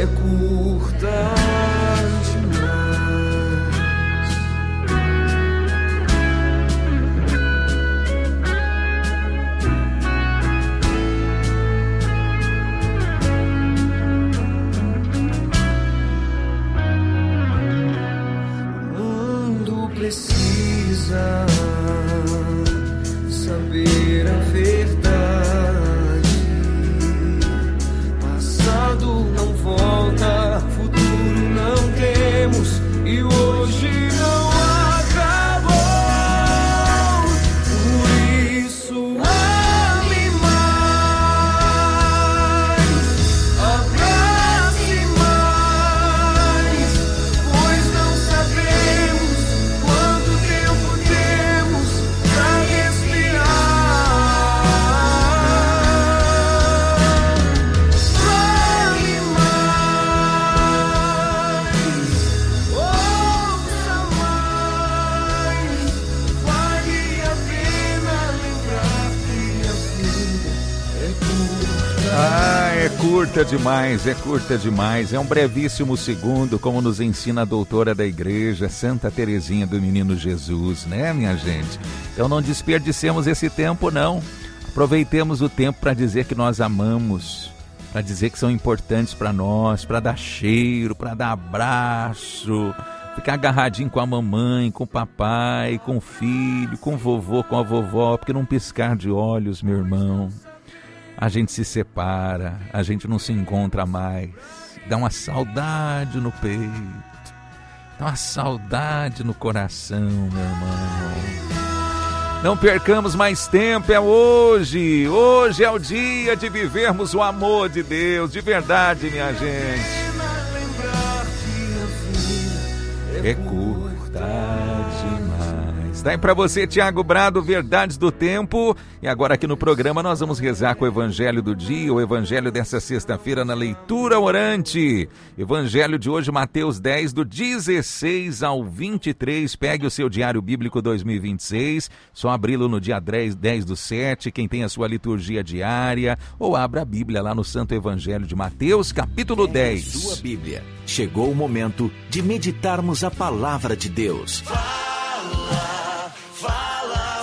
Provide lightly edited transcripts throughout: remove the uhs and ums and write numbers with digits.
curta demais. O mundo precisa saber a verdade. Passado não volta, futuro não temos e hoje não acabou. Por isso ame mais, abrace mais, pois não sabemos quanto tempo temos pra respirar. Ame mais, ouça mais, vale a pena lembrar que a vida é curta. Ah, é curta demais, é curta demais. É um brevíssimo segundo, como nos ensina a doutora da igreja, Santa Teresinha do Menino Jesus, né, minha gente? Então não desperdicemos esse tempo, não. Aproveitemos o tempo para dizer que nós amamos, para dizer que são importantes para nós, para dar cheiro, para dar abraço, ficar agarradinho com a mamãe, com o papai, com o filho, com o vovô, com a vovó, porque num piscar de olhos, meu irmão, a gente se separa, a gente não se encontra mais, dá uma saudade no peito, dá uma saudade no coração, meu irmão. Não percamos mais tempo, é hoje, hoje é o dia de vivermos o amor de Deus, de verdade, minha gente. É curta demais. Daí para você, Tiago Brado, Verdades do Tempo. E agora aqui no programa nós vamos rezar com o Evangelho do dia, o Evangelho dessa sexta-feira na leitura orante. Evangelho de hoje, Mateus 10, do 16 ao 23. Pegue o seu Diário Bíblico 2026, só abri-lo no dia 10/7, quem tem a sua liturgia diária, ou abra a Bíblia lá no Santo Evangelho de Mateus, capítulo 10. Sua Bíblia. Chegou o momento de meditarmos a palavra de Deus. Fala,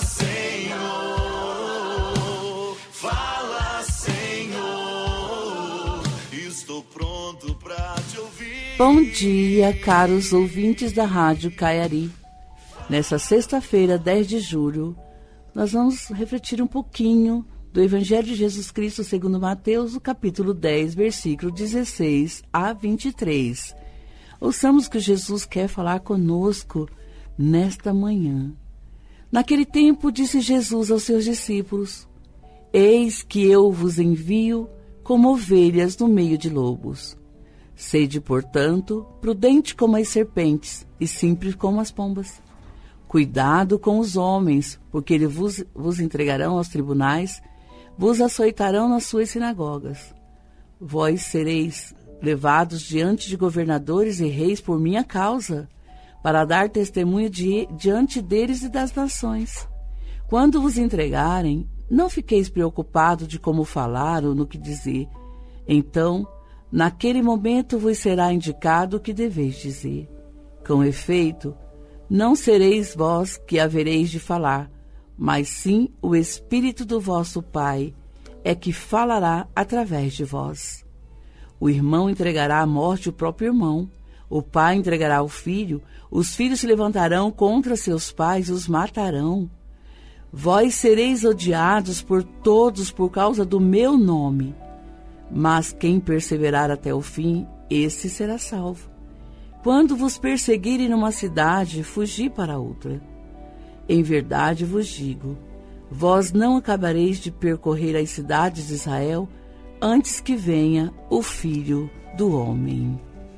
Senhor, fala, Senhor, estou pronto pra te ouvir. Bom dia, caros ouvintes da Rádio Caiari. Nessa sexta-feira, 10 de julho, nós vamos refletir um pouquinho do Evangelho de Jesus Cristo segundo Mateus, o capítulo 10, versículo 16 a 23. Ouçamos que Jesus quer falar conosco nesta manhã. Naquele tempo, disse Jesus aos seus discípulos: Eis que eu vos envio como ovelhas no meio de lobos. Sede, portanto, prudente como as serpentes e simples como as pombas. Cuidado com os homens, porque eles vos entregarão aos tribunais, vos açoitarão nas suas sinagogas. Vós sereis levados diante de governadores e reis por minha causa, para dar testemunho diante deles e das nações. Quando vos entregarem, não fiqueis preocupados de como falar ou no que dizer. Então, naquele momento vos será indicado o que deveis dizer. Com efeito, não sereis vós que havereis de falar, mas sim o Espírito do vosso Pai é que falará através de vós. O irmão entregará à morte o próprio irmão, o pai entregará o filho, os filhos se levantarão contra seus pais e os matarão. Vós sereis odiados por todos por causa do meu nome, mas quem perseverar até o fim, esse será salvo. Quando vos perseguirem numa cidade, fugi para outra. Em verdade vos digo, vós não acabareis de percorrer as cidades de Israel antes que venha o Filho do Homem.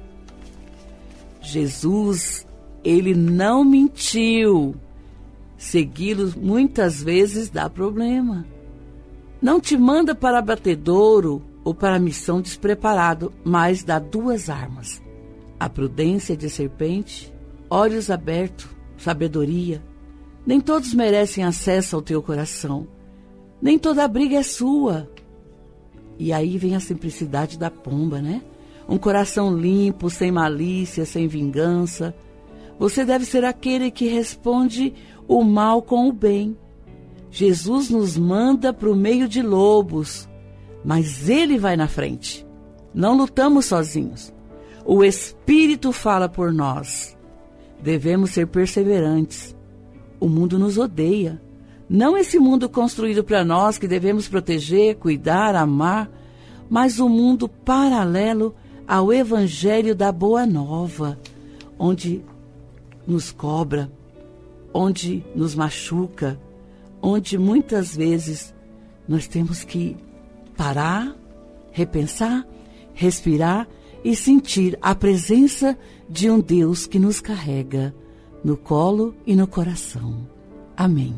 Jesus, ele não mentiu. Segui-lo muitas vezes dá problema. Não te manda para abatedouro ou para missão despreparado, mas dá duas armas: a prudência de serpente, olhos abertos, sabedoria. Nem todos merecem acesso ao teu coração. Nem toda a briga é sua. E aí vem a simplicidade da pomba, né? um coração limpo, sem malícia, sem vingança. Você deve ser aquele que responde o mal com o bem. Jesus nos manda para o meio de lobos, mas Ele vai na frente. Não lutamos sozinhos. O Espírito fala por nós. Devemos ser perseverantes. O mundo nos odeia. Não esse mundo construído para nós que devemos proteger, cuidar, amar, mas o mundo paralelo ao Evangelho da Boa Nova, onde nos cobra, onde nos machuca, onde muitas vezes nós temos que parar, repensar, respirar e sentir a presença de um Deus que nos carrega no colo e no coração. Amém.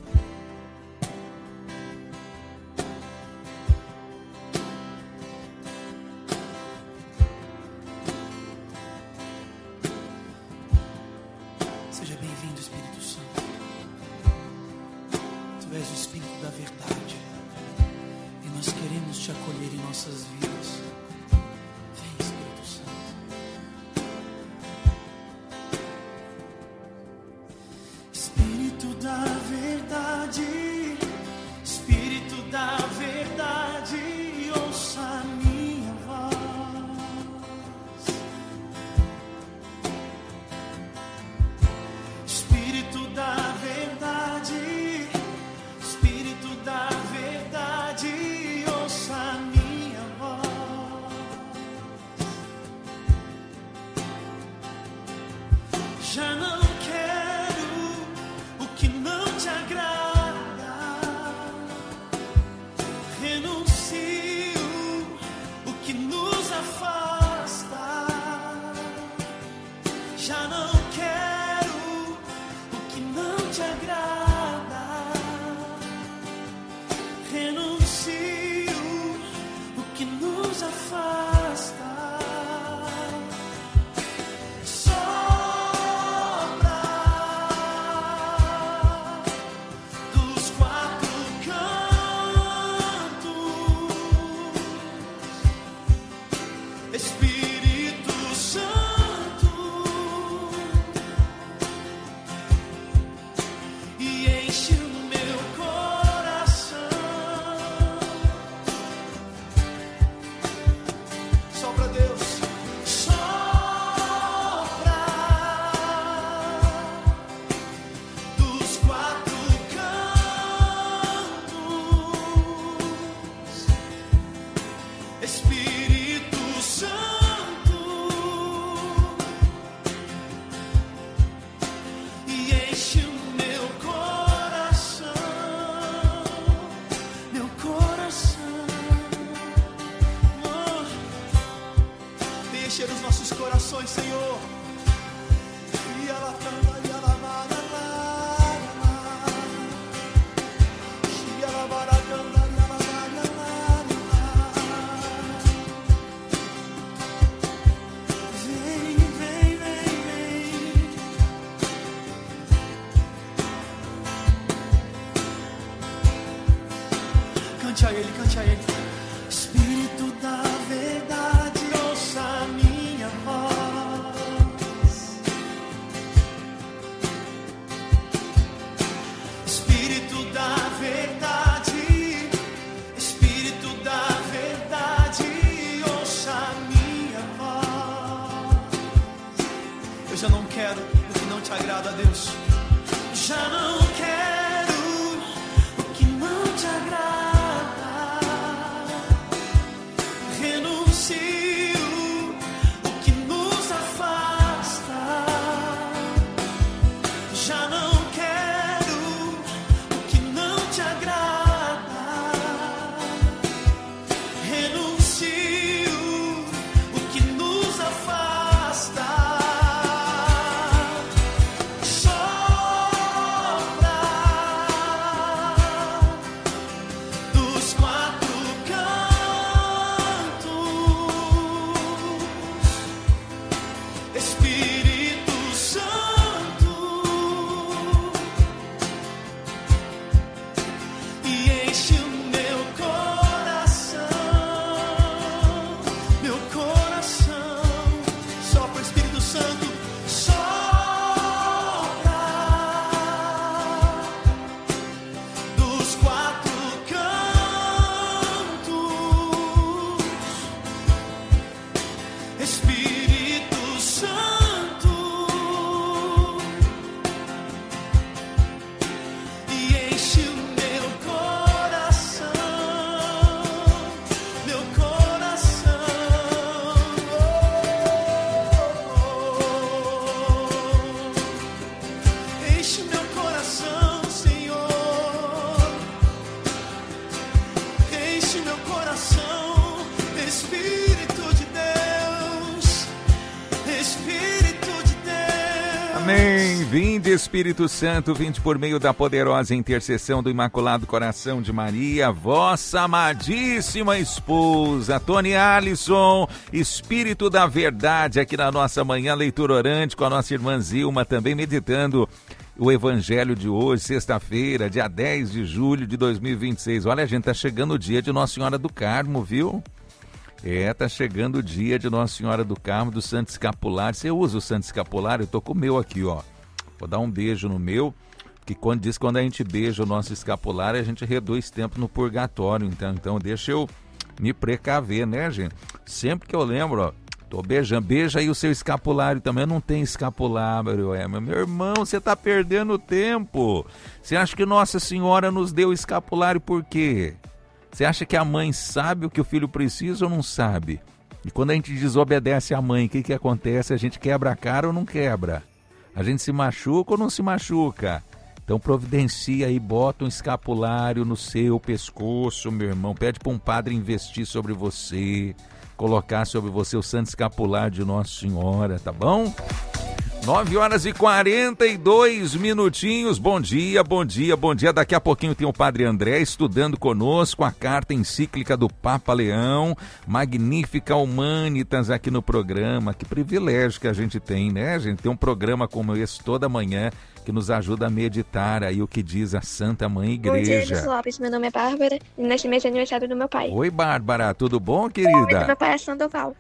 Seja bem-vindo, Espírito Santo. Tu és o Espírito da verdade e nós queremos te acolher em nossas vidas. Vem, Espírito Santo. Espírito da verdade, Espírito da verdade, ouça a minha voz. Espírito da verdade, Espírito da verdade, ouça a minha voz. Já não quero o que não te agrada, renuncio o que nos afasta. Já não quero o que não te agrada, renuncio o que nos afasta. Sopra dos quatro cantos, Espírito Santo, e enche o meu coração. Sopra, Deus, sopra dos quatro cantos, Espírito Santo, e enche o meu coração, meu coração. Venha encher os nossos corações, Senhor. E ela canta, e ela mara, e ela mara, canta, e ela mara. Vem, vem, vem, vem. Cante a Ele, cante a Ele. Espírito da verdade, ouça a minha voz. Espírito da verdade, Espírito da verdade, ouça a minha voz. Eu já não quero o que não te agrada, Deus. Já não quero o que não te agrada, renuncio o que nos afasta. Já não quero o que não te agrada, renuncio o que nos afasta. Sopra Amém. Vinde, Espírito Santo, vinde por meio da poderosa intercessão do Imaculado Coração de Maria, vossa amadíssima esposa, Tony Alisson, Espírito da Verdade, aqui na nossa manhã, leitura orante com a nossa irmã Zilma, também meditando o Evangelho de hoje, sexta-feira, dia 10 de julho de 2026. Olha, a gente tá chegando o dia de Nossa Senhora do Carmo, viu? Tá chegando o dia de Nossa Senhora do Carmo, do Santo Escapulário. Você usa o Santo Escapulário? Eu tô com o meu aqui, ó. Vou dar um beijo no meu, que quando a gente beija o nosso escapulário, a gente reduz tempo no purgatório. Então deixa eu me precaver, né, gente? Sempre que eu lembro, ó, tô beijando, beija aí o seu escapulário também. Não tem escapulário, meu irmão, você tá perdendo tempo. Você acha que Nossa Senhora nos deu escapulário por quê? Você acha que a mãe sabe o que o filho precisa ou não sabe? E quando a gente desobedece a mãe, o que acontece? A gente quebra a cara ou não quebra? A gente se machuca ou não se machuca? Então providencia aí, bota um escapulário no seu pescoço, meu irmão. Pede para um padre investir sobre você, colocar sobre você o santo escapulário de Nossa Senhora, tá bom? 9h42. Bom dia. Daqui a pouquinho tem o Padre André estudando conosco a carta encíclica do Papa Leão, Magnificat Humanitas, aqui no programa. Que privilégio que a gente tem, né? A gente tem um programa como esse toda manhã, que nos ajuda a meditar aí o que diz a Santa Mãe Igreja. Bom dia, Edson Lopes. Meu nome é Bárbara e neste mês é aniversário do meu pai. Oi, Bárbara. Tudo bom, querida? Meu pai é Sandoval.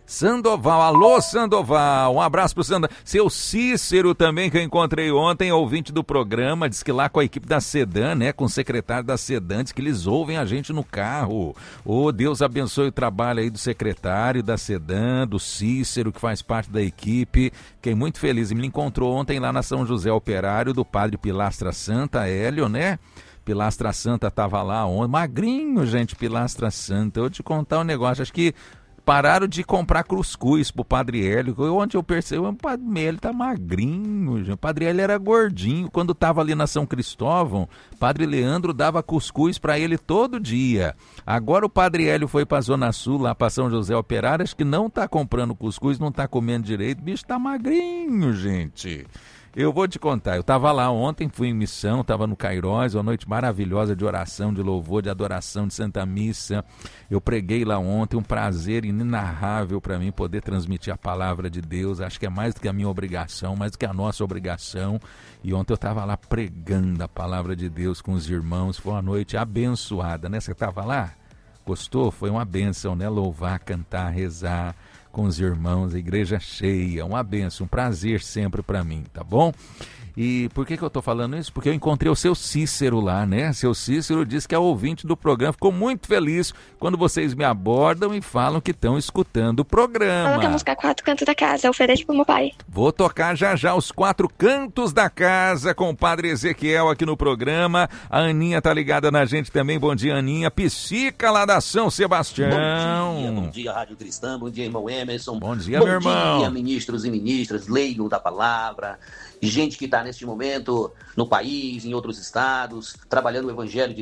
Alô, Sandoval. Um abraço pro Sandoval. Seu Cícero também, que eu encontrei ontem, ouvinte do programa, diz que lá com a equipe da Sedan, né, com o secretário da Sedan, diz que eles ouvem a gente no carro. Deus abençoe o trabalho aí do secretário da Sedan, do Cícero, que faz parte da equipe. Fiquei muito feliz. Ele me encontrou ontem lá na São José Operário, do Padre Pilastra Santa, Hélio, né? Pilastra Santa tava lá ontem, magrinho, gente, Pilastra Santa. Eu vou te contar um negócio, acho que pararam de comprar cuscuz pro Padre Hélio. Onde eu percebi, o Padre Hélio tá magrinho, gente. O Padre Hélio era gordinho. Quando tava ali na São Cristóvão, Padre Leandro dava cuscuz para ele todo dia. Agora o Padre Hélio foi pra Zona Sul, lá pra São José Operário, acho que não tá comprando cuscuz, não tá comendo direito. O bicho tá magrinho, gente. Eu vou te contar, eu estava lá ontem, fui em missão, estava no Cairós, uma noite maravilhosa de oração, de louvor, de adoração, de Santa Missa. Eu preguei lá ontem, um prazer inenarrável para mim poder transmitir a palavra de Deus. Acho que é mais do que a minha obrigação, mais do que a nossa obrigação. E ontem eu estava lá pregando a palavra de Deus com os irmãos, foi uma noite abençoada, né? Você estava lá? Gostou? Foi uma bênção, né? Louvar, cantar, rezar com os irmãos, a igreja cheia, uma bênção, um prazer sempre para mim, tá bom? E por que eu tô falando isso? Porque eu encontrei o seu Cícero lá, né? Seu Cícero disse que é ouvinte do programa, ficou muito feliz quando vocês me abordam e falam que estão escutando o programa. Coloca a música 4 Cantos da Casa, oferece pro meu pai. Vou tocar já os 4 Cantos da Casa com o Padre Ezequiel aqui no programa. A Aninha tá ligada na gente também, bom dia, Aninha. Psica lá da São Sebastião. Bom dia, Rádio Cristã, bom dia, irmão Emerson. Bom dia, meu irmão. Bom dia, ministros e ministras, leiam da palavra. Gente que está neste momento no país, em outros estados, trabalhando o Evangelho de